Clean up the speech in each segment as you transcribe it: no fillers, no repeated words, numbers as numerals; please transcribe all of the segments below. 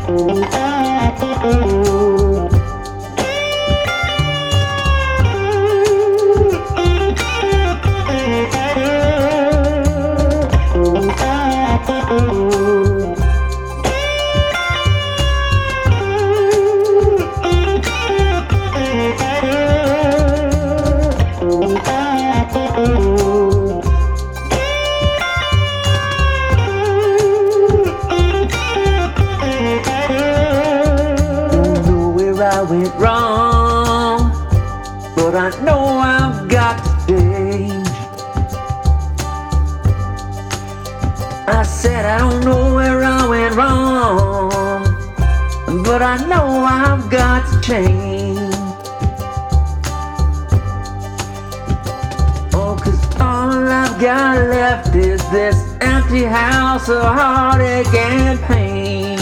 I went wrong, but I know I've got to change. I said I don't know where I went wrong, but I know I've got to change. Oh, 'cause all I've got left is this empty house of heartache and pain.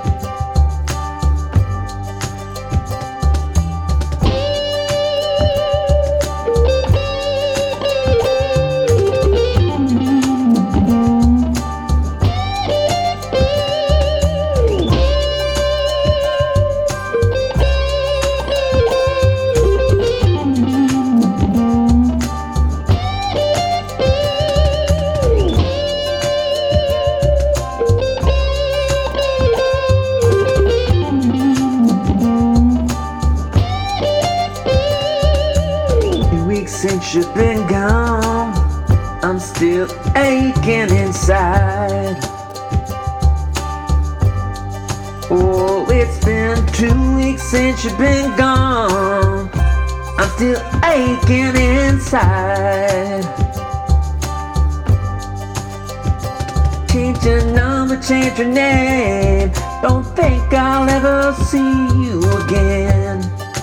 Since you've been gone, I'm still aching inside. Oh, it's been 2 weeks since you've been gone, I'm still aching inside. Change your number, change your name, don't think I'll ever see you again.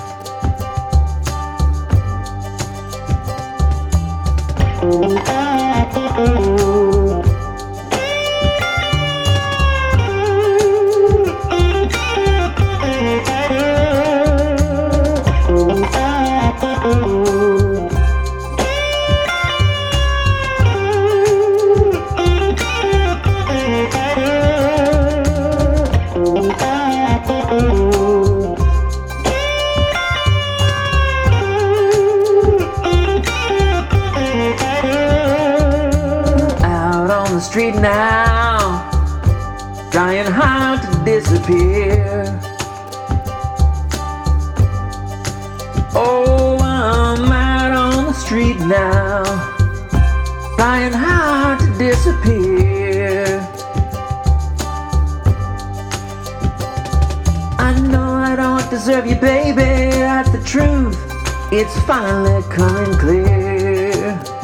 Street now, trying hard to disappear. Oh, I'm out on the street now, trying hard to disappear. I know I don't deserve you, baby, that's the truth. It's finally coming clear.